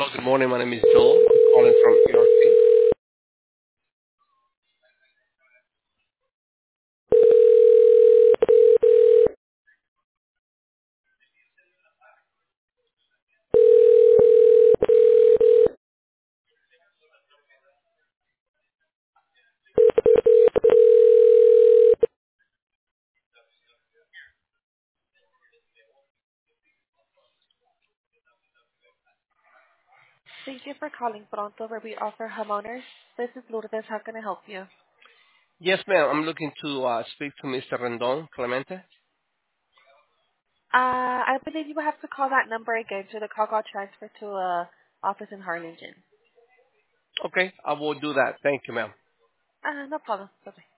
Hello, good morning. My name is Joel. I'm calling from ERC. Thank you for calling Pronto, where we offer homeowners. This is Lourdes. How can I help you? Yes, ma'am. I'm looking to speak to Mr. Rendon Clemente. I believe you will have to call that number again so the call got transferred to a office in Harlingen. Okay, I will do that. Thank you, ma'am. No problem. Bye-bye.